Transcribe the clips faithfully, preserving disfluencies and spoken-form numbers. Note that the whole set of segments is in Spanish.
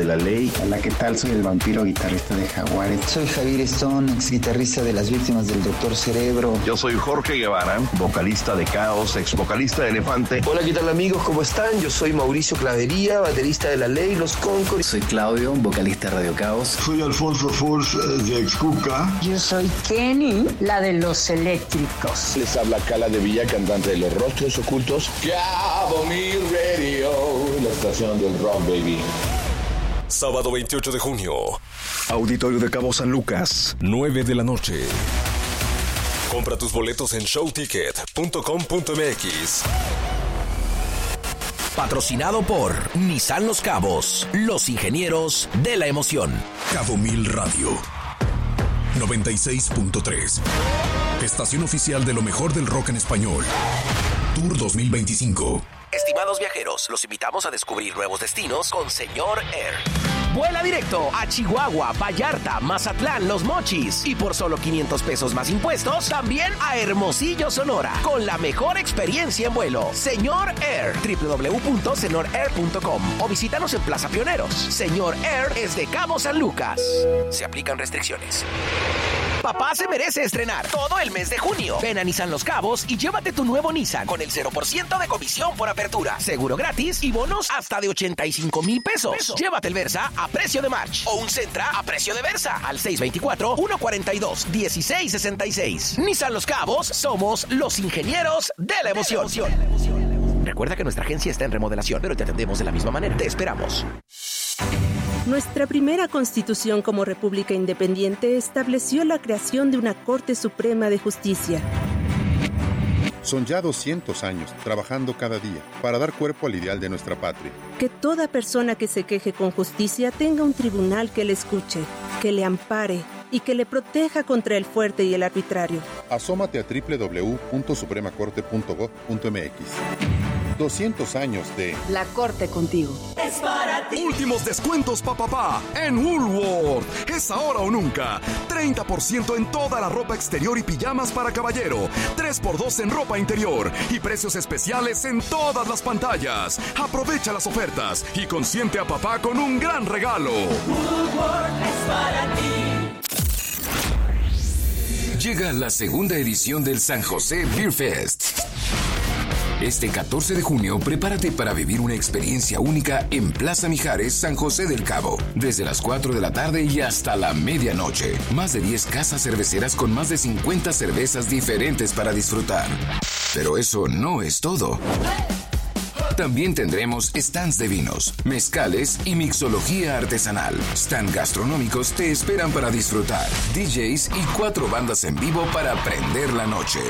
la Ley. Hola, ¿qué tal? Soy el vampiro guitarrista de Jaguares. Soy Javier Stone, ex guitarrista de Las Víctimas del Doctor Cerebro. Yo soy Jorge Guevara, vocalista de Caos, ex vocalista de Elefante. Hola, ¿qué tal amigos? ¿Cómo están? Yo soy Mauricio Clavería, baterista de La Ley, Los Concord. Soy Claudio, vocalista de Radio Caos. Soy Alfonso Force de Excuca. Yo soy Kenny, la de Los Eléctricos. Les habla Cala de Villa, cantante de Los Rostros Ocultos. Cabo Mi Radio, la estación del rock, baby. Sábado veintiocho de junio. Auditorio de Cabo San Lucas, nueve de la noche. Compra tus boletos en show ticket punto com punto m x. Patrocinado por Nissan Los Cabos, los ingenieros de la emoción. Cabo Mil Radio noventa y seis punto tres. Estación oficial de lo mejor del rock en español. Tour dos mil veinticinco. Estimados viajeros, los invitamos a descubrir nuevos destinos con Señor Air. Vuela directo a Chihuahua, Vallarta, Mazatlán, Los Mochis y por solo quinientos pesos más impuestos, también a Hermosillo, Sonora, con la mejor experiencia en vuelo. Señor Air, doble u doble u doble u punto señor air punto com o visítanos en Plaza Pioneros. Señor Air es de Cabo San Lucas. Se aplican restricciones. Papá se merece estrenar todo el mes de junio. Ven a Nissan Los Cabos y llévate tu nuevo Nissan con el cero por ciento de comisión por apertura, seguro gratis y bonos hasta de ochenta y cinco mil pesos. Peso. Llévate el Versa a precio de March o un Sentra a precio de Versa al seis veinticuatro, uno cuarenta y dos, dieciséis sesenta y seis. Nissan Los Cabos, somos los ingenieros de la emoción. De la emoción. Recuerda que nuestra agencia está en remodelación, pero te atendemos de la misma manera. Te esperamos. Nuestra primera constitución como república independiente estableció la creación de una Corte Suprema de Justicia. Son ya doscientos años trabajando cada día para dar cuerpo al ideal de nuestra patria. Que toda persona que se queje con justicia tenga un tribunal que le escuche, que le ampare y que le proteja contra el fuerte y el arbitrario. Asómate a doble u doble u doble u punto suprema corte punto gob punto m x. doscientos años de La Corte contigo. Es para ti. Últimos descuentos pa papá en Woolworth. Es ahora o nunca. treinta por ciento en toda la ropa exterior y pijamas para caballero. tres por dos en ropa interior. Y precios especiales en todas las pantallas. Aprovecha las ofertas y consiente a papá con un gran regalo. Woolworth es para ti. Llega la segunda edición del San José Beer Fest. Este catorce de junio, prepárate para vivir una experiencia única en Plaza Mijares, San José del Cabo. Desde las cuatro de la tarde y hasta la medianoche. Más de diez casas cerveceras con más de cincuenta cervezas diferentes para disfrutar. Pero eso no es todo. También tendremos stands de vinos, mezcales y mixología artesanal. Stand gastronómicos te esperan para disfrutar. D Js y cuatro bandas en vivo para prender la noche.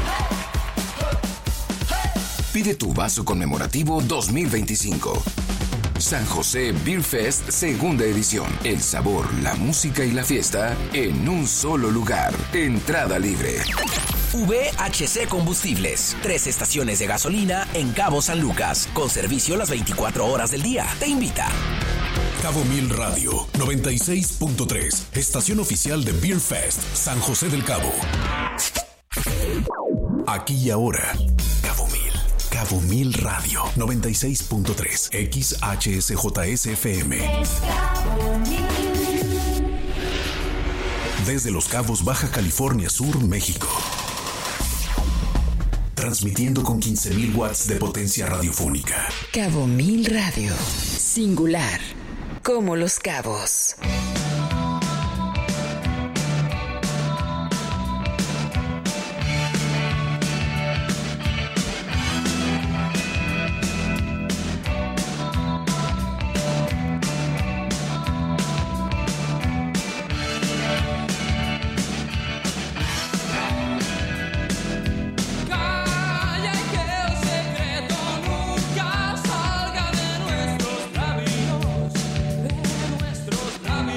Pide tu vaso conmemorativo dos mil veinticinco. San José Beer Fest, segunda edición. El sabor, la música y la fiesta en un solo lugar. Entrada libre. V H C Combustibles. Tres estaciones de gasolina en Cabo San Lucas. Con servicio las veinticuatro horas del día. Te invita. Cabo Mil Radio noventa y seis punto tres. Estación oficial de Beer Fest, San José del Cabo. Aquí y ahora. Cabo Mil. Cabo Mil Radio noventa y seis punto tres. X H S J S F M. Desde Los Cabos, Baja California Sur, México. Transmitiendo con quince mil watts de potencia radiofónica. Cabo Mil Radio. Singular. Como Los Cabos. Nuestros labios, de nuestros labios.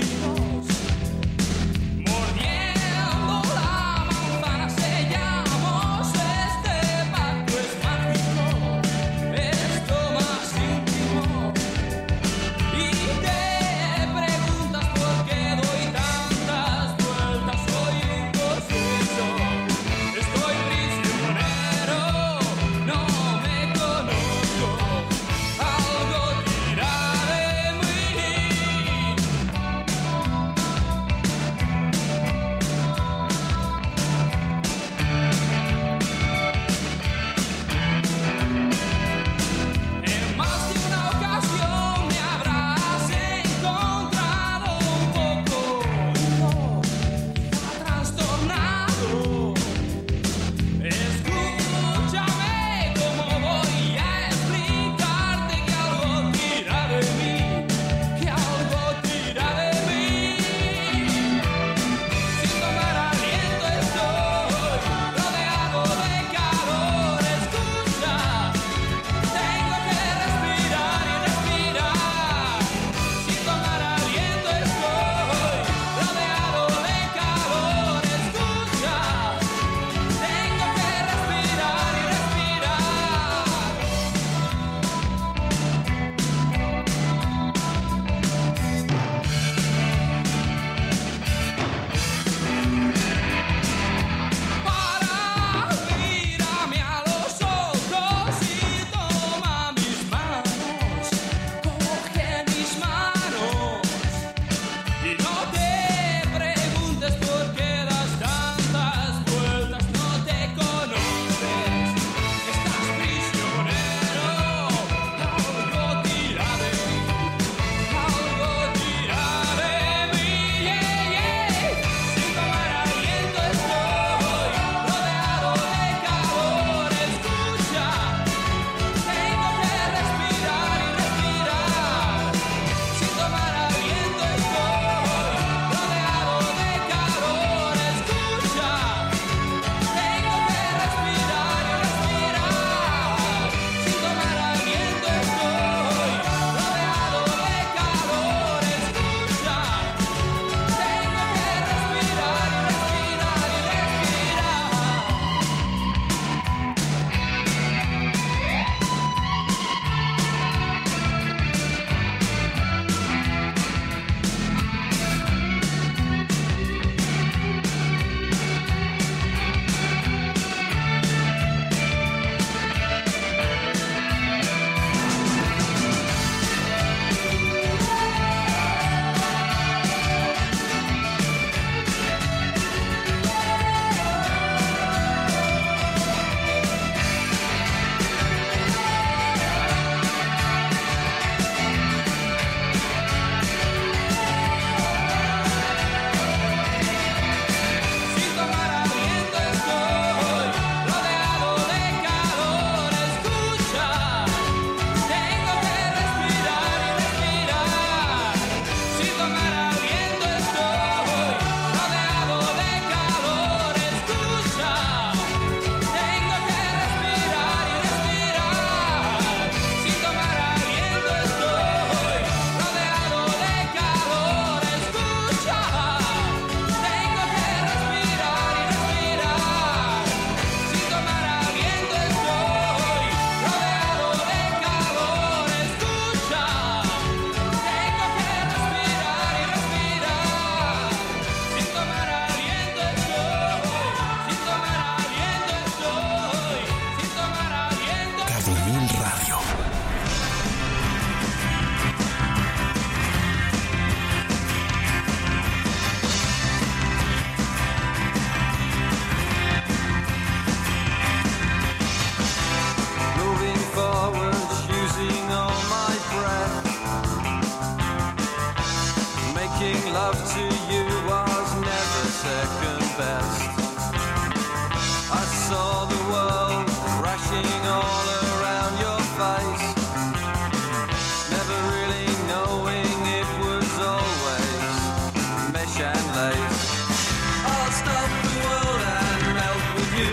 making love to you was never second best. I saw the world crashing all around your face, never really knowing it was always mesh and lace. I'll stop the world and melt with you.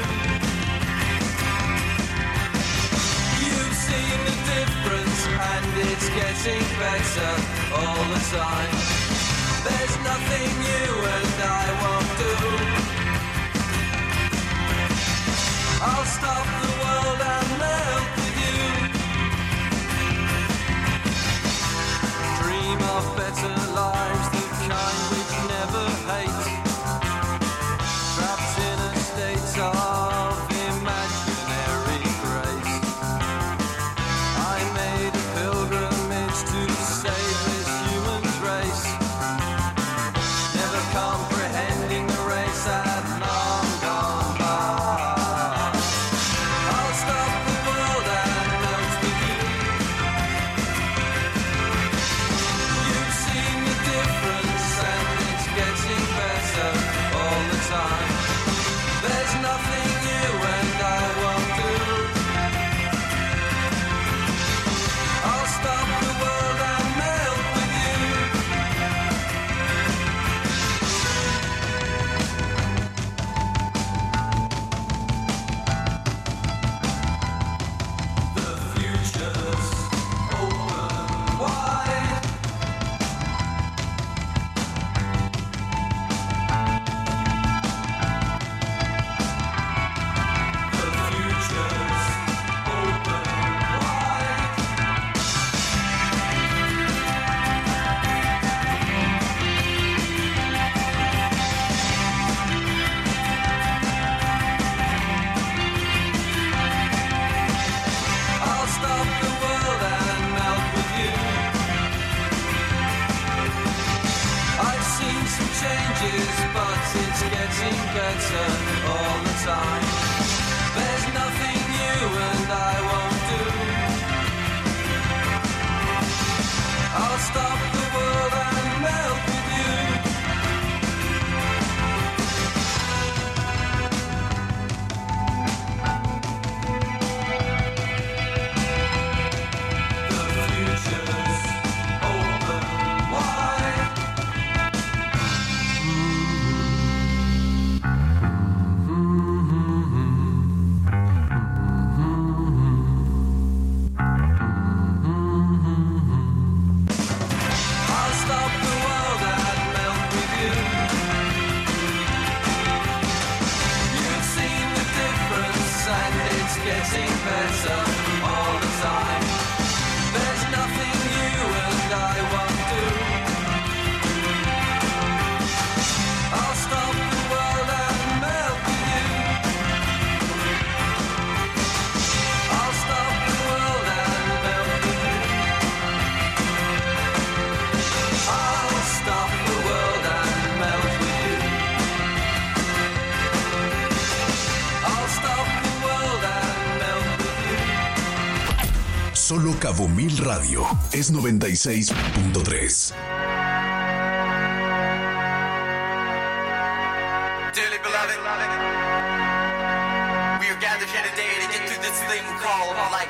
You've seen the difference and it's getting better all the time. There's nothing you and I won't do. I'll stop the world and melt with you. Dream of better lives, the kind which never hate. Trapped in a state of imaginary grace. I made a pilgrimage to save this human race, never comprehending the race had long gone by. I'll stop the world and melt with you. You've seen the difference and it's getting better all the time. There's nothing you and I won't do. I'll stop the world and melt with you. The future's open wide. The future's open wide. I'll stop the world and melt with you. I've seen some changes, but it's getting better all the time. There's nothing you and I won't do. I'll stop the world and melt with you. The future's open wide. I'll stop the world and melt with you. You've seen the difference and it's getting better all the time. There's nothing you and I won't do. I'll stop the world and melt with you. I'll stop the world and melt with you. I'll stop the world and melt with you. I'll stop the world and melt with you. Solo Cabo Mil Radio es noventa y seis punto tres. Dearly beloved, we are gathered here today to get through this thing called life.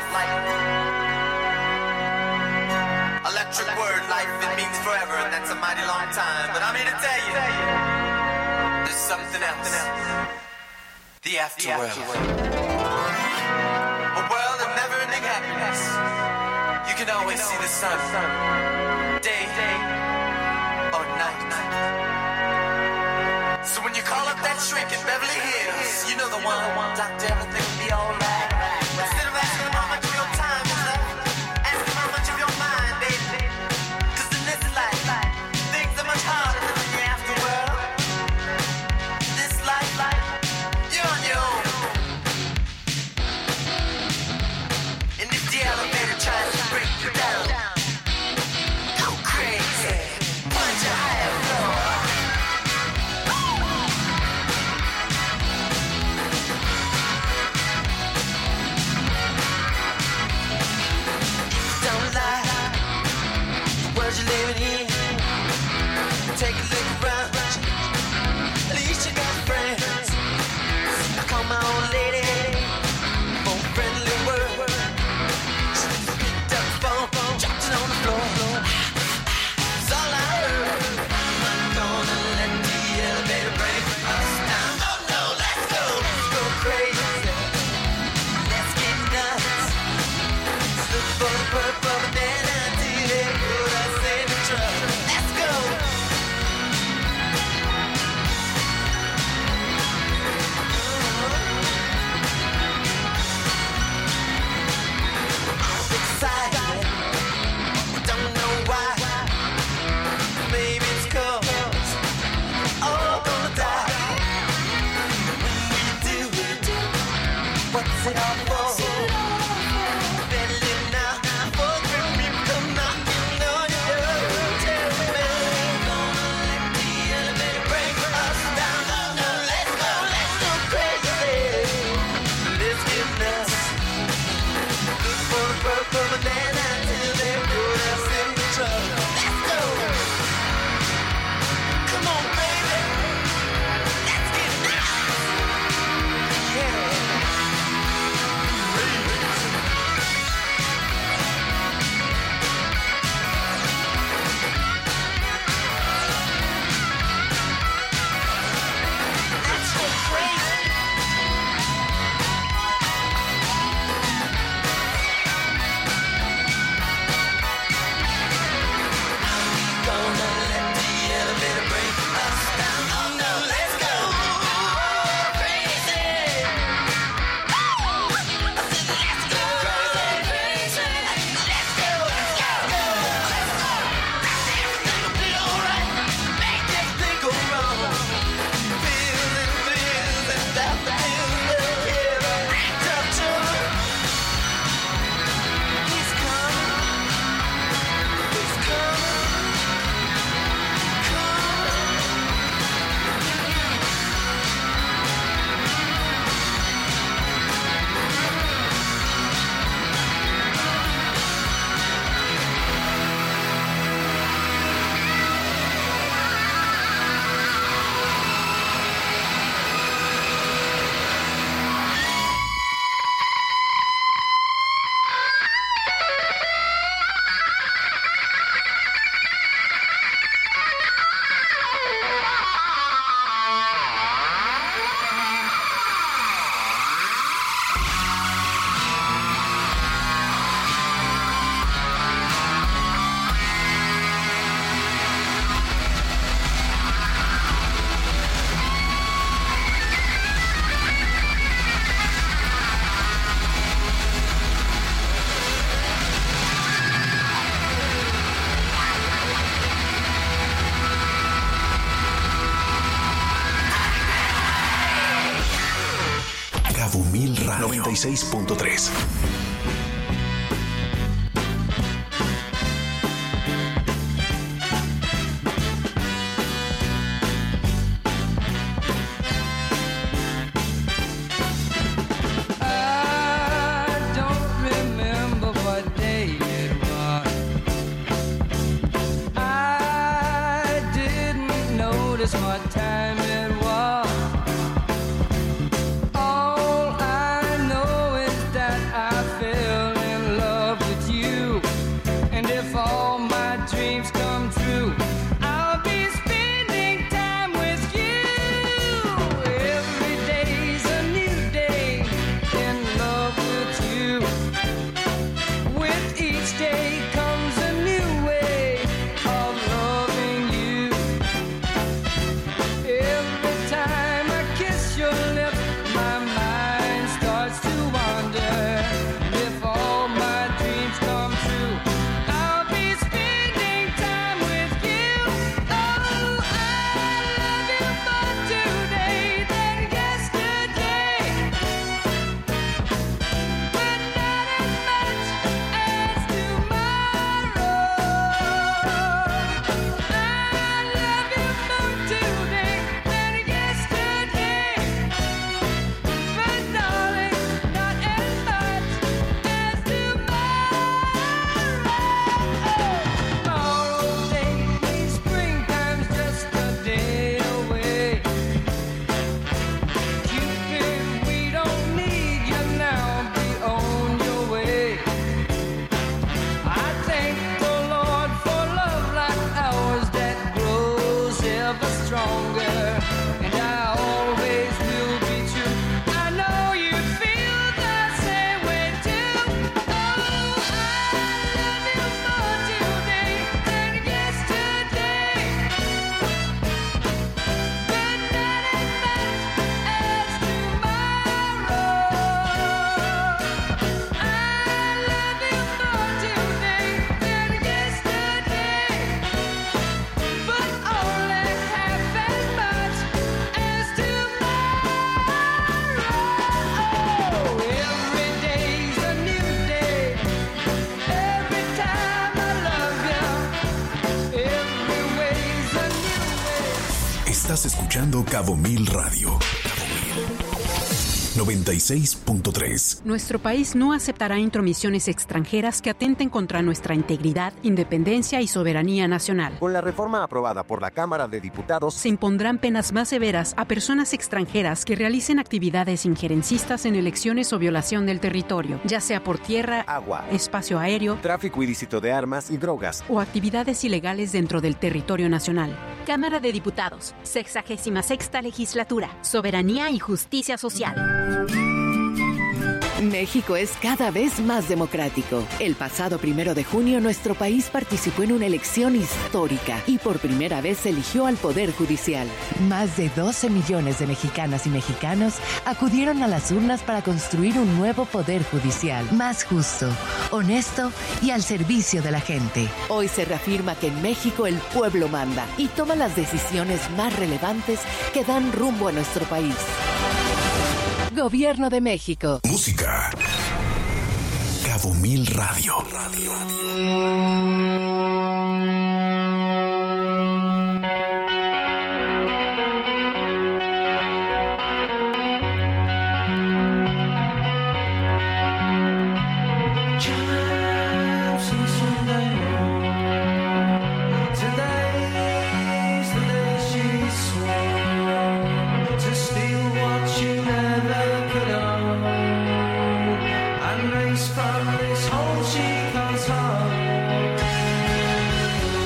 Electric word, life, it means forever, and that's a mighty long time. But I'm here to tell you, there's something else. The afterworld. A world of never-ending happiness. You can always see the sun, day or night. So when you call up that shrink in Beverly Hills, you know the one, doctor, everything will be alright. Instead of asking how much of your time is left, ask him how much of your mind, baby. 'Cause in this life, things are much harder than in the afterworld. This life, you're on your own. And if the elevator tries to break you down, go crazy, punch a higher floor. Radio noventa y seis punto tres. Estás escuchando Cabo Mil Radio. noventa y seis punto tres. Nuestro país no aceptará intromisiones extranjeras que atenten contra nuestra integridad, independencia y soberanía nacional. Con la reforma aprobada por la Cámara de Diputados, se impondrán penas más severas a personas extranjeras que realicen actividades injerencistas en elecciones o violación del territorio, ya sea por tierra, agua, espacio aéreo, tráfico ilícito de armas y drogas, o actividades ilegales dentro del territorio nacional. Cámara de Diputados, sexagésima sexta legislatura, Soberanía y Justicia Social. México es cada vez más democrático. El pasado primero de junio, nuestro país participó en una elección histórica y por primera vez se eligió al Poder Judicial. Más de doce millones de mexicanas y mexicanos acudieron a las urnas para construir un nuevo Poder Judicial, más justo, honesto y al servicio de la gente. Hoy se reafirma que en México el pueblo manda y toma las decisiones más relevantes que dan rumbo a nuestro país. Gobierno de México. Música. Cabo Mil Radio. Radio. From this home she comes home.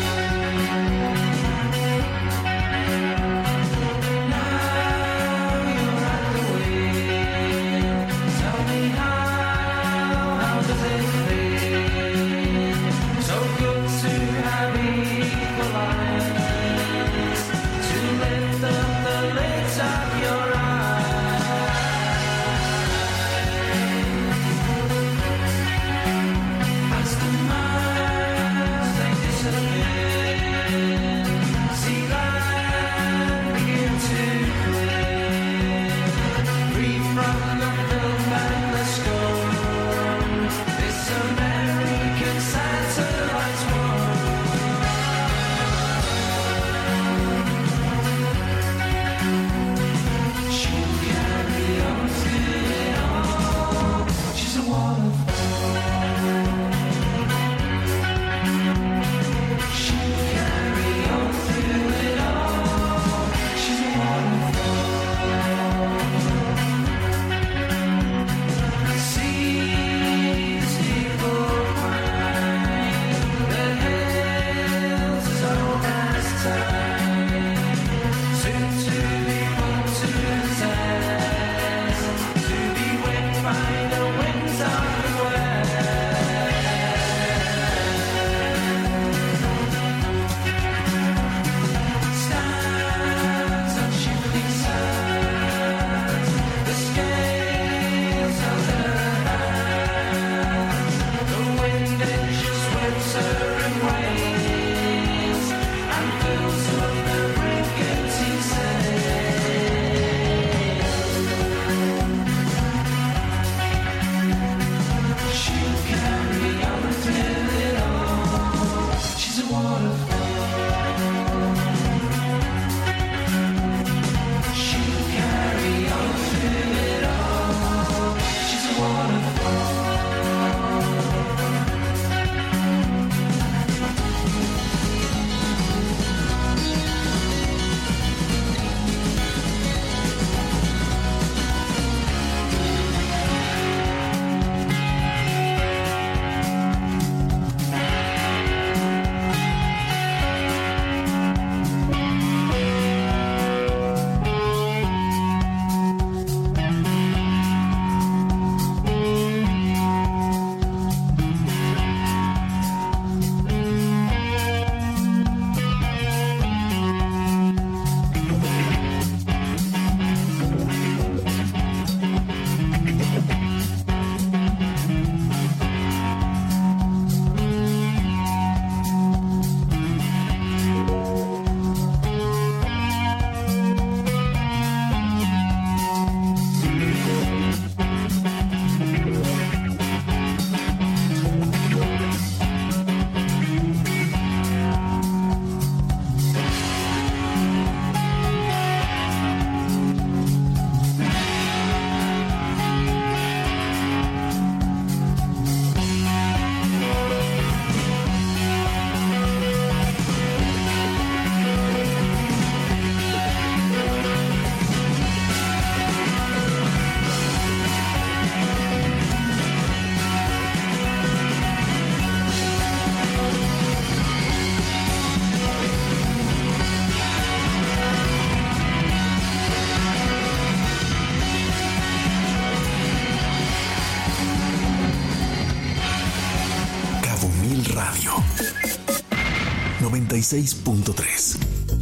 y seis punto tres.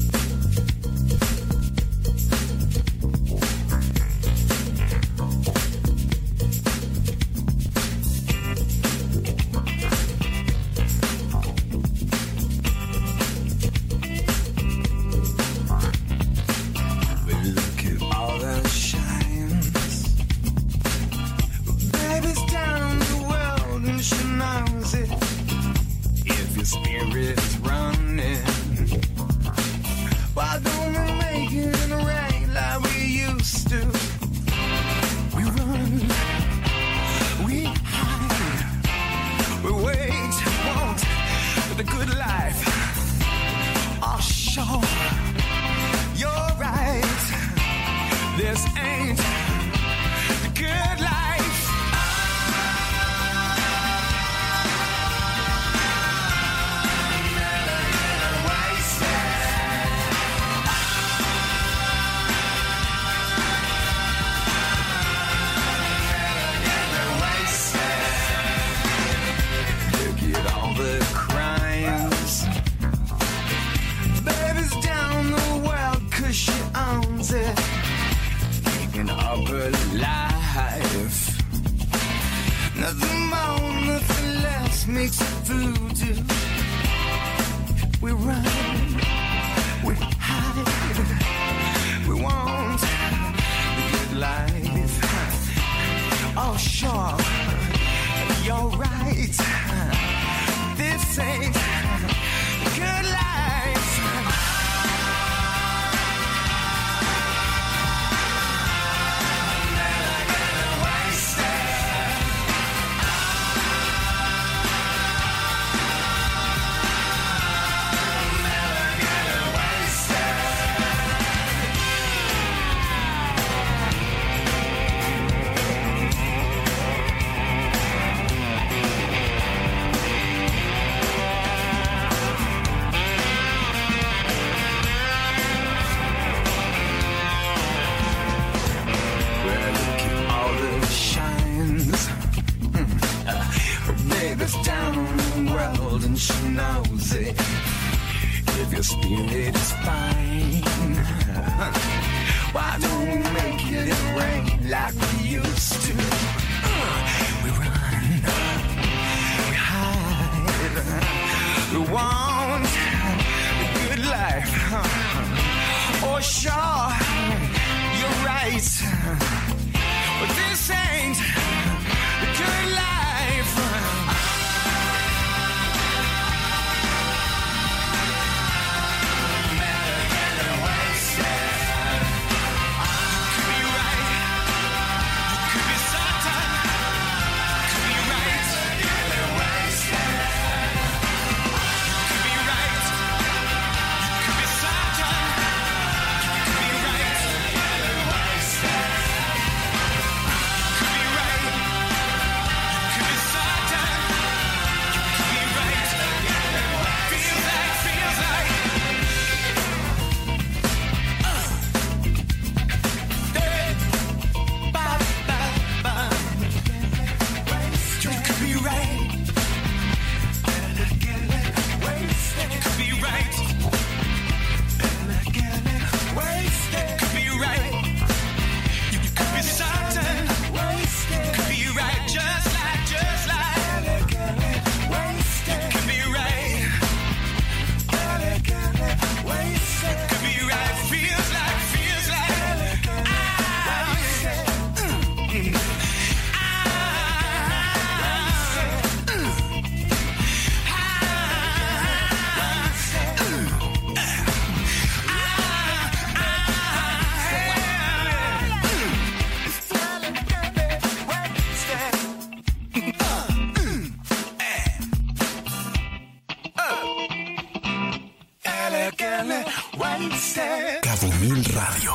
Cabo Mil Radio.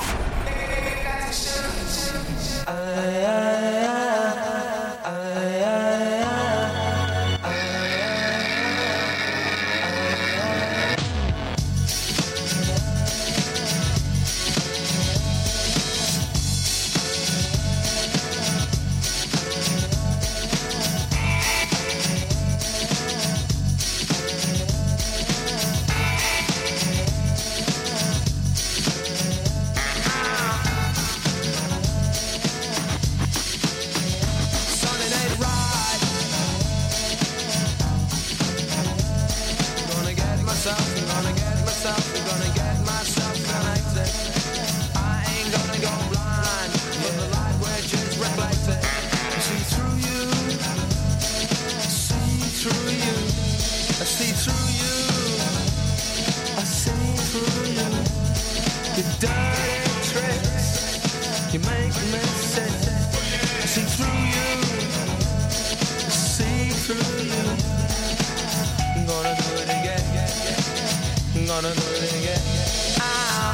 through you. Your dirty tricks, you make me sick. I see through you, I see through you. I'm gonna do it again, I'm gonna do it again. Ah.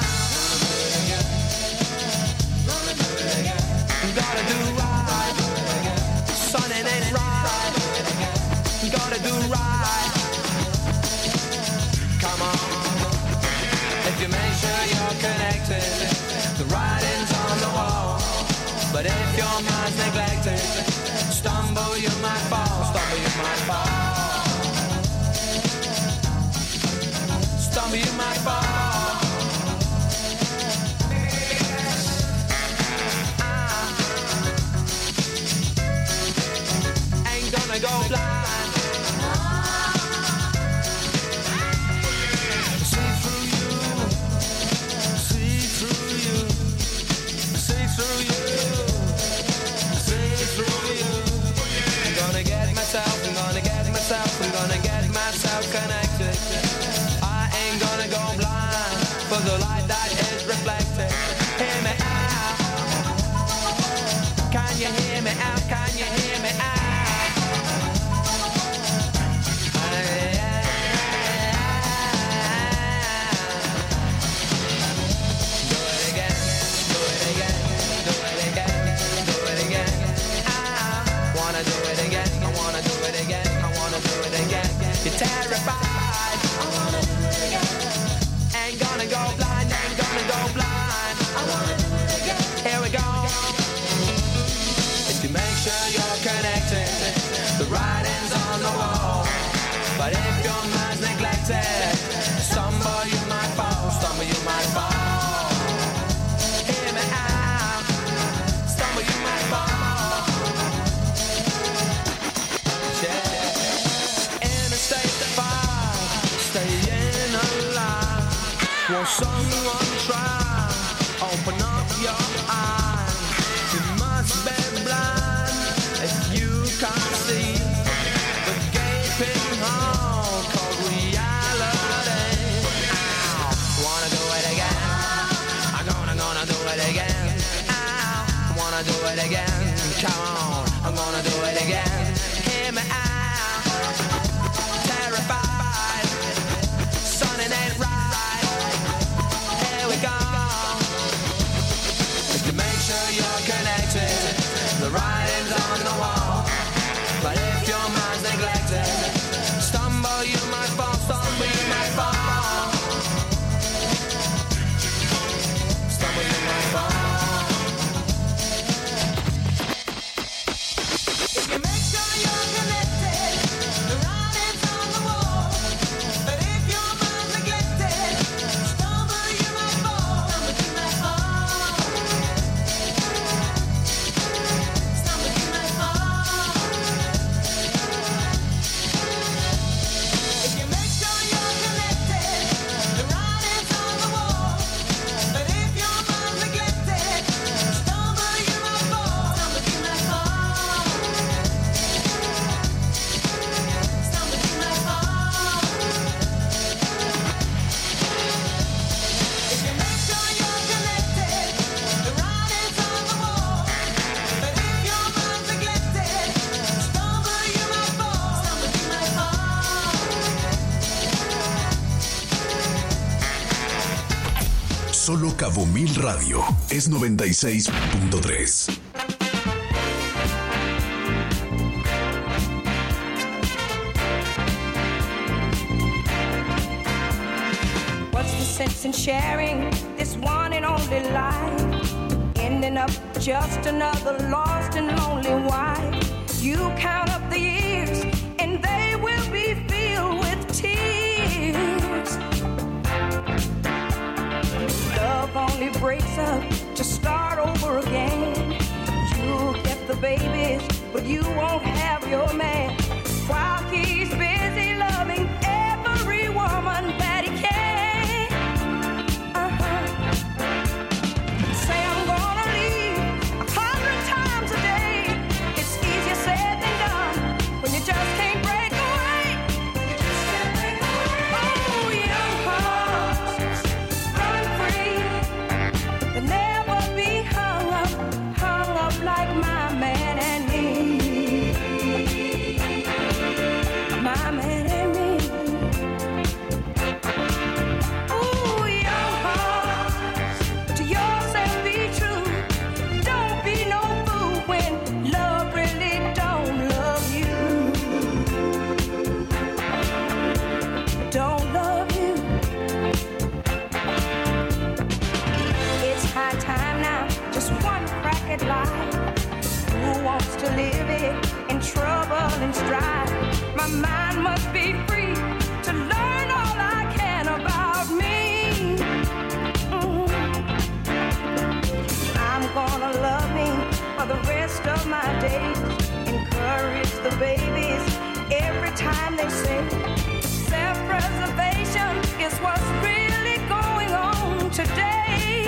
Gotta do right, son, it ain't right. Gotta do right. Come on, if you make sure you're connected, the writing's on the wall. But if your mind's neglected, stumble you might fall, stumble you might fall, stumble you might fall. Gonna go blind. See through you, see through you, see through you, see through you. I'm gonna get myself, I'm gonna get myself, I'm gonna get myself connected. I ain't gonna go blind for the light that is reflected. Hear me out. Can you hear me out? Can you hear me out? Terrified. I wanna do it again. Ain't gonna go blind, ain't gonna go blind. I wanna do it again. Here we go. If you make sure you're connected, the writing's on the wall. But if your mind's neglected, stumble you might fall, stumble you might fall. Hear me out, stumble you might fall. Yeah. Won't someone try? Open up your eyes. You must be blind if you can't see the gaping hole called reality. Ow. Wanna do it again? I'm gonna, gonna do it again. Ow. Wanna do it again? Come on, I'm gonna do it again. Hear me out. Terrified, son, it ain't right. You're connected, the writing's on the wall. But if your mind's neglected, stumble you might fall, stumble you might fall, stumble you might fall. If you make sure you're connected, the writing's on the wall. But if your mind's neglected, stumble you might fall, stumble you might fall. Solo Cabo Mil Radio es noventa y seis punto tres. What's the sense in sharing this one and only life? Ending up just another lost and lonely wife. You count up the years and they will be filled with tears. Love only breaks up to start over again. You'll get the babies, but you won't have your man. While he's busy loving every woman that he can. Uh-huh. Say I'm gonna leave a hundred times a day. It's easier said than done when you just can't break away. Oh, young hearts mind must be free to learn all I can about me. Mm. I'm gonna love him for the rest of my days. Encourage the babies every time they say self-preservation is what's really going on today.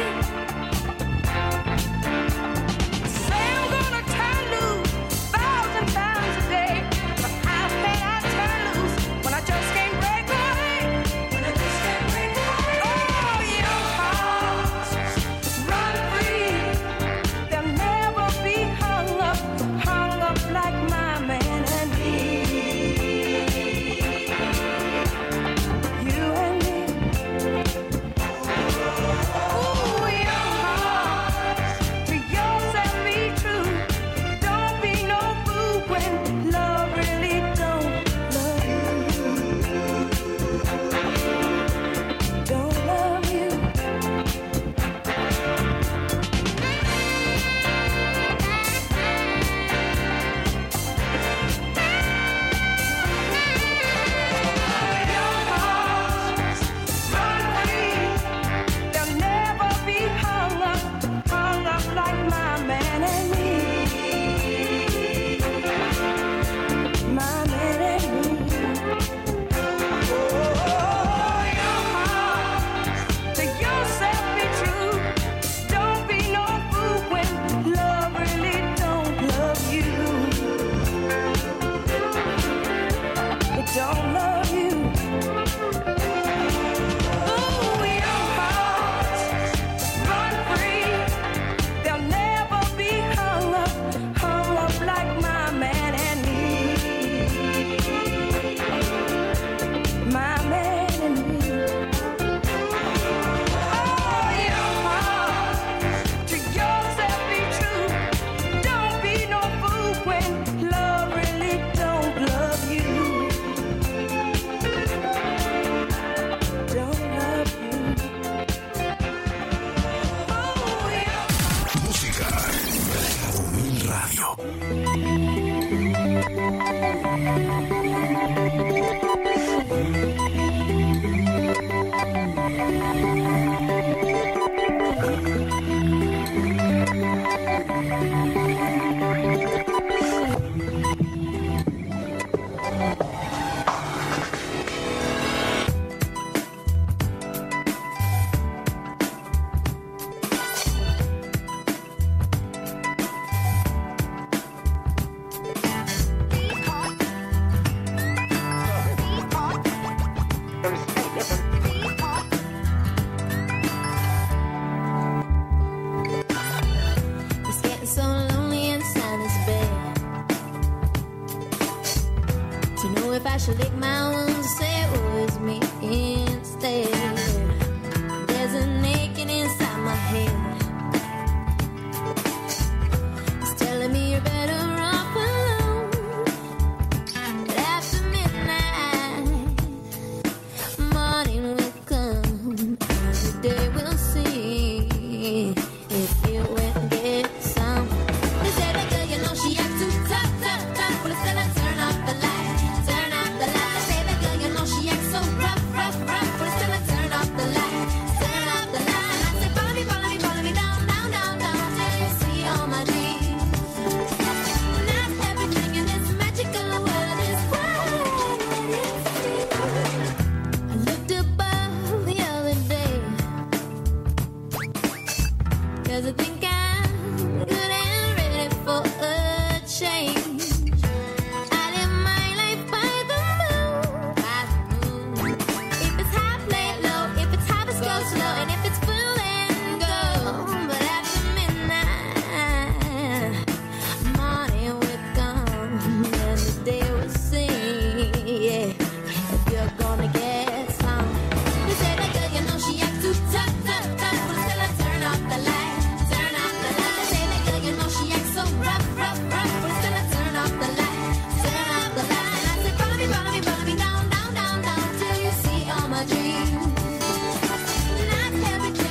Say I'm gonna turn loose a thousand times a day, but how can I turn loose when I just can't break away? When I just can't break away. Oh, young hearts, run free. They'll never be hung up, hung up like my man and me. You and me. Ooh, young hearts, to yourself be true. Don't be no fool when love really don't love you. Don't love you. Young hearts, run free. They'll never be hung up, hung up like my man and me. My man and me. Oh, young hearts, to yourself be true. Don't be no fool when love really don't love you. It don't love you. Ooh, young hearts, run free. They'll never be hung up, hung up like my man and me. My man and me. Oh, young hearts, to yourself be true. Don't be no fool when love really don't love you. Don't love you. Oh, young Música. Cabo Mil Radio. It's getting so lonely inside this bed. To know if I should lick my wounds or say it was me instead. There's a aching inside my head. It's telling me you're better off alone. But after midnight, morning will come, and the day will see if you went get some. They say that girl, you know she acts too tough, tough, tough. But instead I turn off the light, turn off the light. They say that girl, you know she acts so rough, rough, rough. But instead I turn off the light, turn off the light. I say follow me, follow me, follow me down, down, down, down till you see all my dreams. Not everything in this magical world is what it seems. I looked above the other day, 'cause I think I'm good and ready for a change. I live my life by the moon, by the moon. If it's high, play it low. If it's high, let's go slow. And if it's full, then go. But after midnight, morning will come, and the day will sing. Yeah, if you're gonna get some. They say that girl, you know she acts too tough, tough, tough. But until I turn off the light, turn off the light. They say that girl, you know she acts so rough, rough, rough. But until I turn off the light, turn off the light. And I say follow me, follow me, follow me down, down, down, down till you see all my dreams. Not everything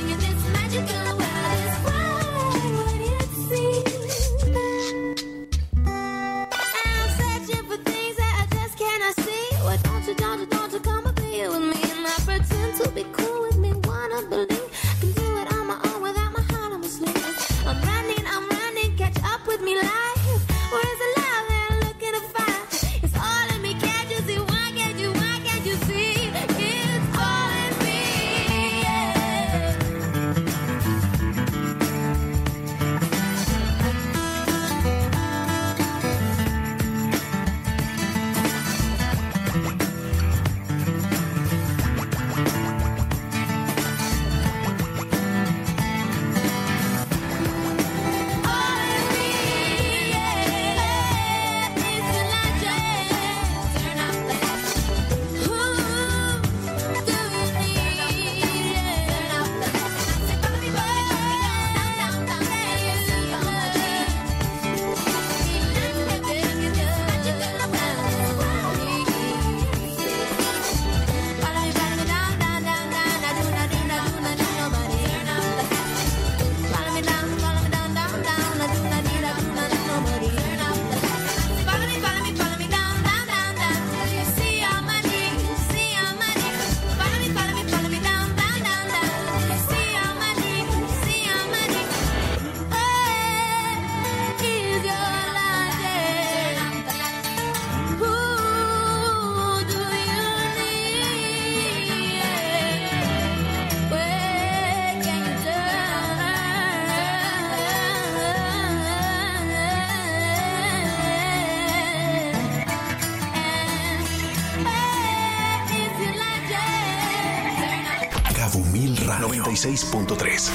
noventa y seis punto tres.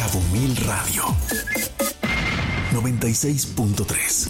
Cabo Mil Radio noventa y seis punto tres.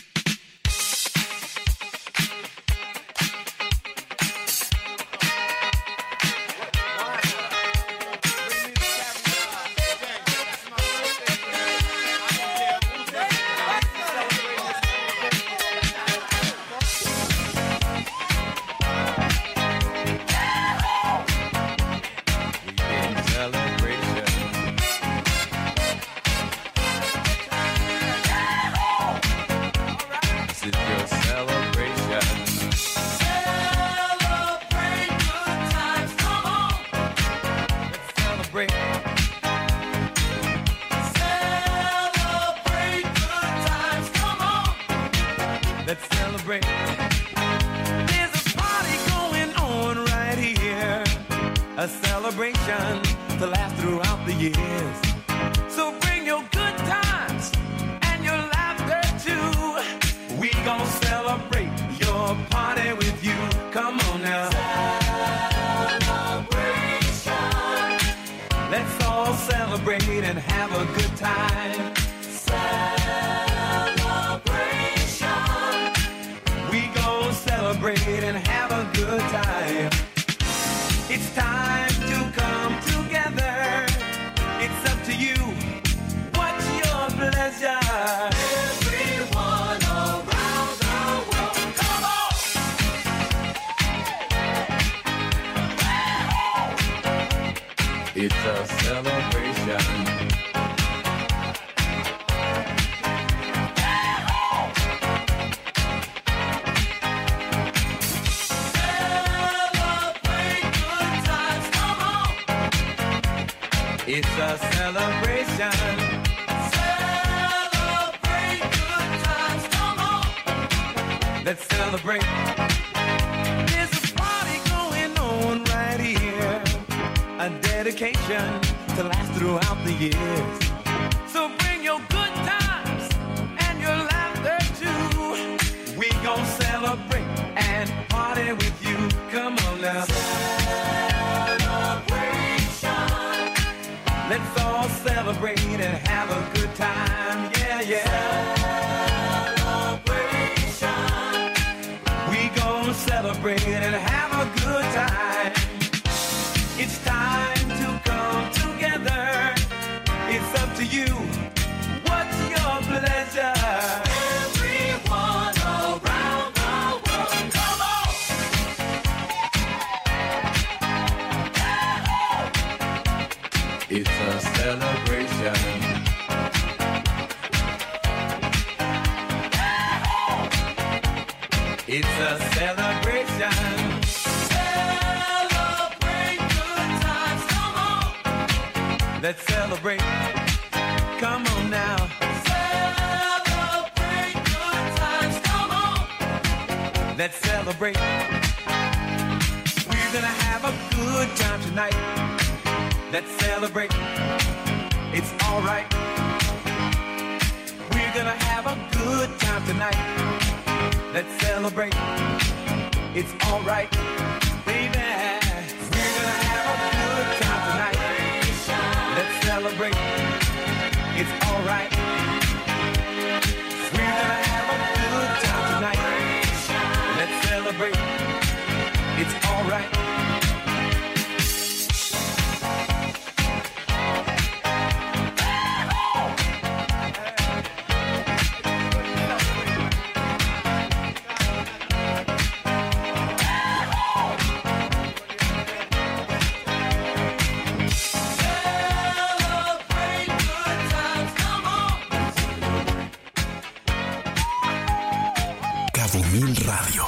Mil Radio.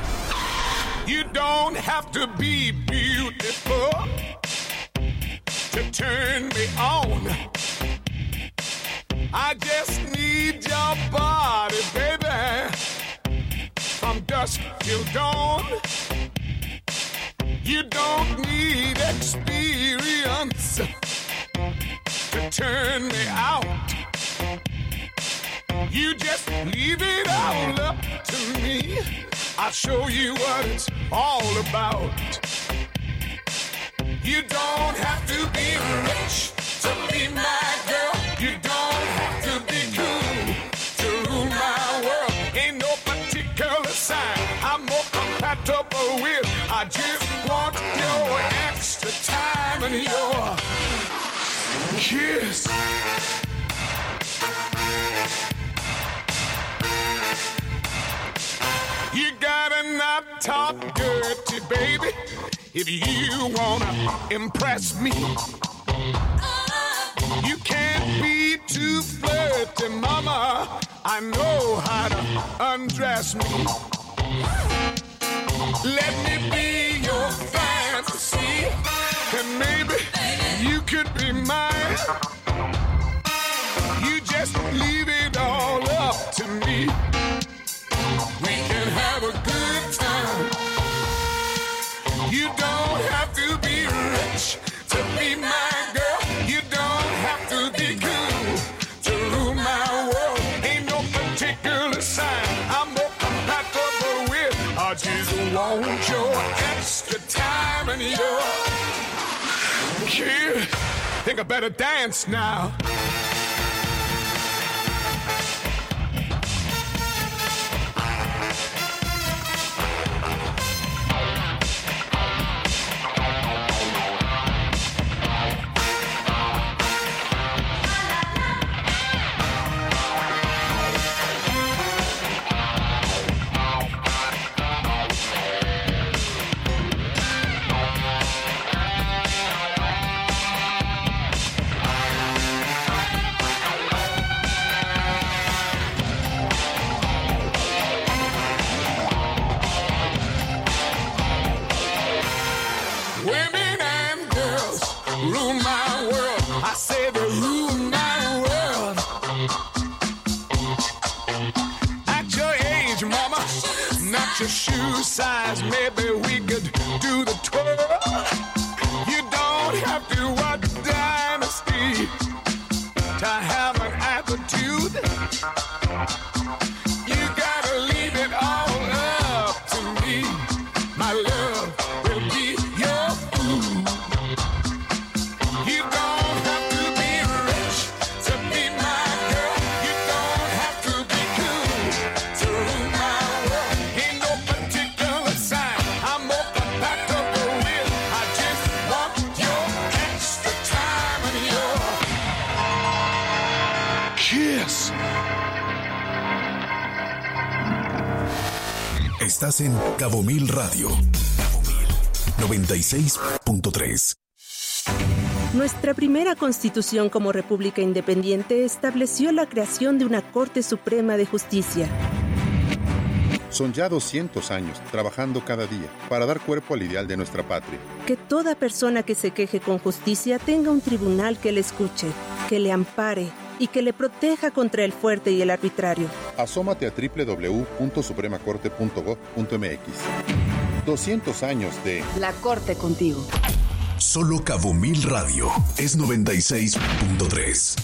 You don't have to be beautiful to turn me on. I just need your body, baby, from dusk till dawn. You don't need experience to turn me out. You just leave it all up to me. I'll show you what it's all about. You don't have to be rich to be my girl. I just want your extra time and your kiss. You gotta not talk dirty, baby, if you wanna impress me. You can't be too flirty, mama. I know how to undress me. Let me be your fantasy, and maybe you could be mine. You just leave it all up to me. We can have a good time. You don't have to be rich to be my girl. You don't have to be cool to rule my world. Ain't no particular sign I'm more compatible with. I just want your extra time and your kid. Think I better dance now. Your shoe size, maybe we could do the twirl. You don't have to watch Dynasty to have an attitude. You gotta leave it all up to me. My love will be your food. You don't have to be rich to be my girl. You don't have to be cool to rule my world. Ain't no particular sign I'm more compatible with. I just want your extra time and your kiss. Estás en Cabo Mil Radio. Cabo Mil noventa y seis punto tres. Nuestra primera constitución como república independiente estableció la creación de una Corte Suprema de Justicia. Son ya doscientos años trabajando cada día para dar cuerpo al ideal de nuestra patria. Que toda persona que se queje con justicia tenga un tribunal que le escuche, que le ampare y que le proteja contra el fuerte y el arbitrario. Asómate a doble u doble u doble u punto suprema corte punto gob punto eme equis. doscientos años de La Corte contigo. Solo Cabo Mil Radio es noventa y seis punto tres.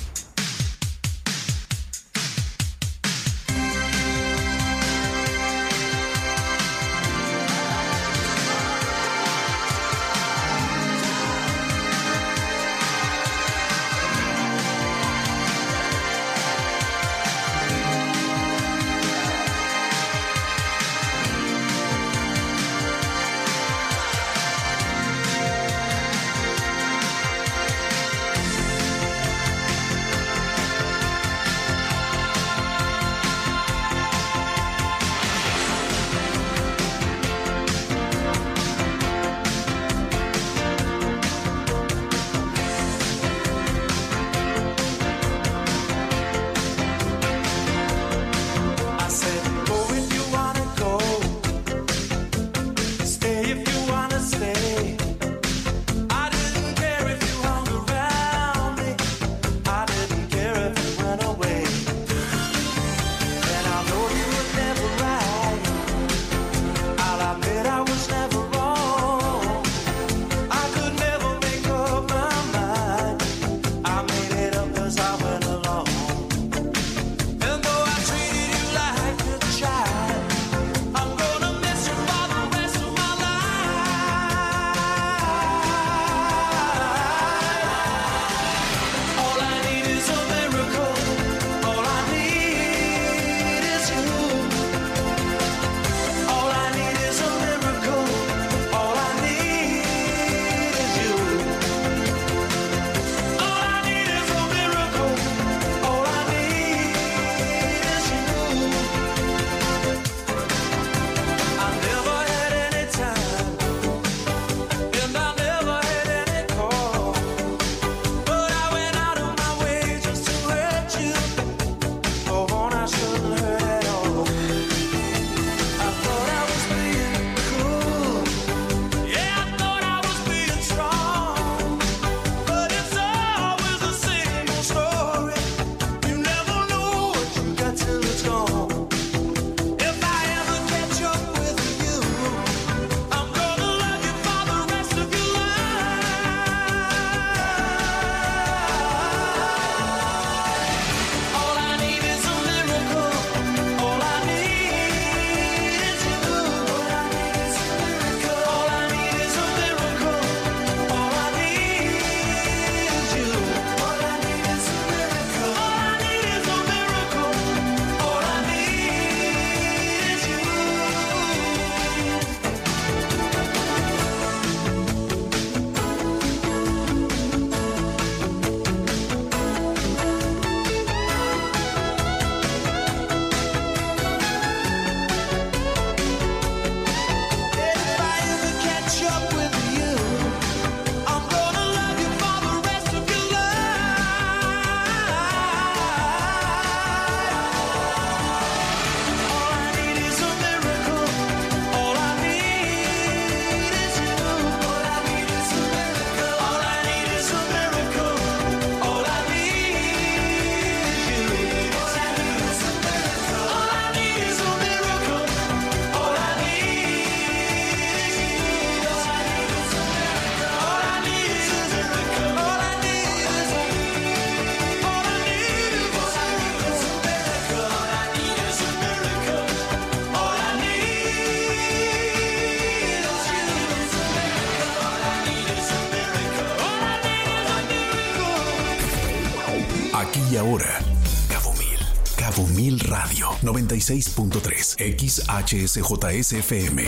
Aquí y ahora, Cabo Mil. Cabo Mil Radio, noventa y seis punto tres, X H S J S F M.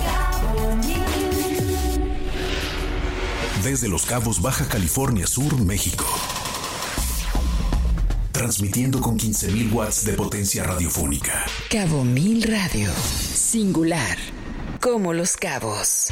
Desde Los Cabos, Baja California Sur, México. Transmitiendo con quince mil watts de potencia radiofónica. Cabo Mil Radio. Singular. Como Los Cabos.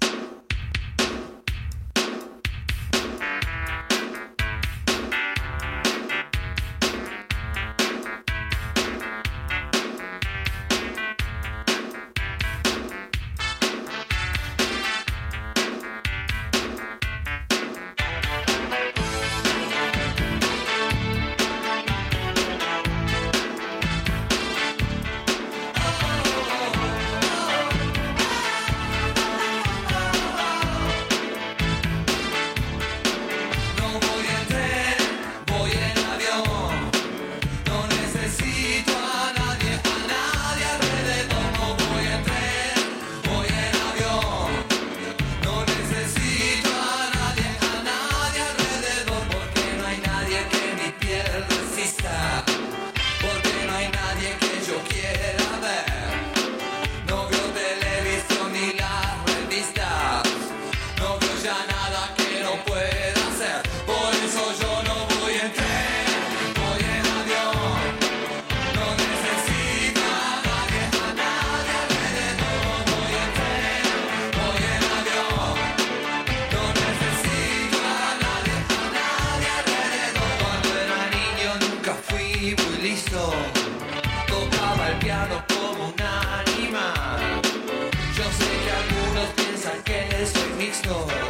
Tocaba el piano como un animal. Yo sé que algunos piensan que soy mixto.